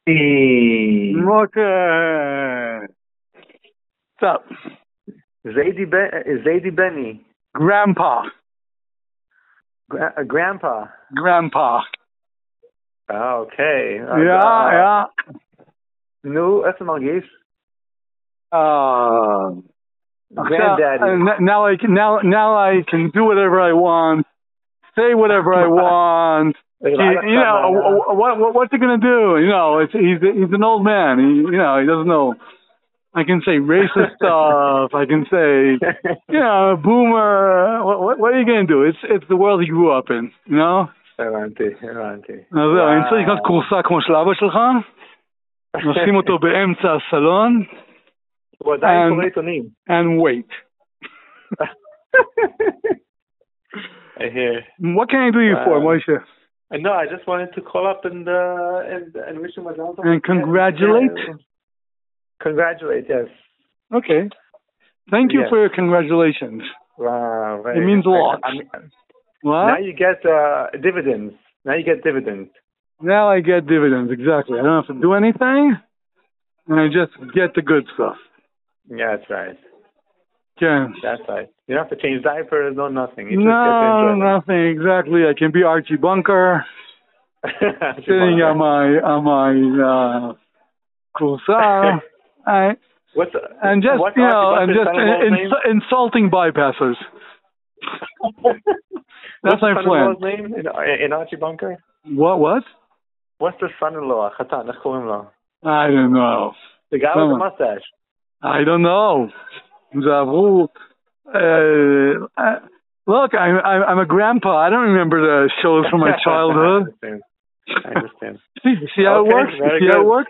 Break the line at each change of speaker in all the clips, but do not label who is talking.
Moshe. What's up?
Zaidi Benny.
Grandpa.
Grandpa.
Grandpa.
Okay.
Yeah.
Nu, איך זה מרגיש?
Granddaddy. Now I can do whatever I want, say whatever I want. What's he gonna do? He's an old man. He doesn't know. I can say racist stuff. I can say, boomer. What are you gonna do? It's the world he grew up in.
הבנתי.
אז זהו, אני צריך לקנות קורסה כמו של אבא שלך, נשים אותו באמצע הסלון,
הוא עדיין קורא עיתונים.
And wait.
I hear.
What can I do you for, Moshe?
No, I just wanted to call up and wish him a well.
And congratulate?
Congratulate, yes.
Okay. Thank you for your congratulations.
Wow.
It means a lot. What?
Now you get dividends. Now you get dividends.
Now I get dividends, exactly. I don't have to do anything, and I just get the good stuff.
Yeah, that's right.
Yeah.
That's right. You don't have to change diapers, no nothing. You
just get to enjoy nothing, exactly. I can be Archie Bunker, sitting on my kursa, insulting bypassers. That's my plan.
What's the son-in-law's name in Archie Bunker?
What?
What's the son-in-law? Chatan, איך קוראים לו?
I don't know.
The guy with the mustache.
I don't know. Look, I'm a grandpa. I don't remember the shows from my childhood.
I understand.
See how it works? See how it works?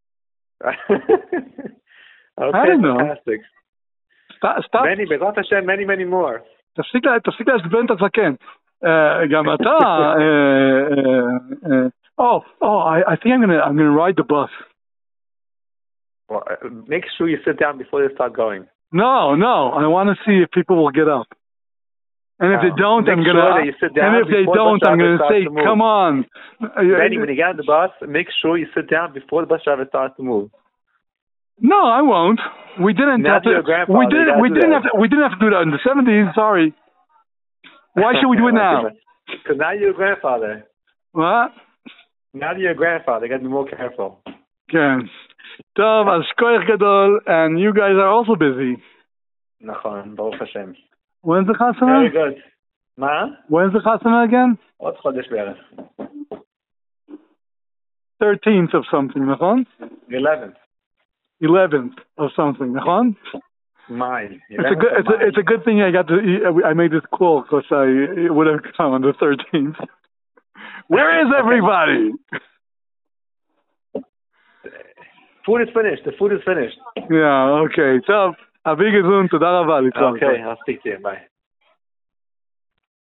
Okay,
I don't know.
Fantastic.
Stop.
Many, בעזרת השם, many more.
תפסיק להסבן את הזקן. גם אתה. I think I'm gonna ride the bus.
Well, make sure you sit down before you start going.
No, I want to see if people will get up. And if they don't, I'm gonna say, come on.
Benny, when you get on the bus, make sure you sit down before the bus driver starts to move.
No, I won't. We didn't have to. We didn't have to do that in the 70s. Sorry. Why should we do it now?
Because now you're a grandfather.
What?
Now you're a grandfather. You got to be more careful.
כן. טוב, אז שכוח גדול, and you guys are also busy.
נכון, ברוך השם.
When's the chasana?
Very good. מה?
When's the chasana again?
עוד חודש בערך.
13th of something, נכון?
11th
of something, נכון?
May.
It's a good thing I made this call because it would have come on the 13th. Where is everybody?
Food is finished. The food is finished.
Yeah, okay. טוב, אבי גזון, תודה רבה.
Okay, I'll speak to you. Bye.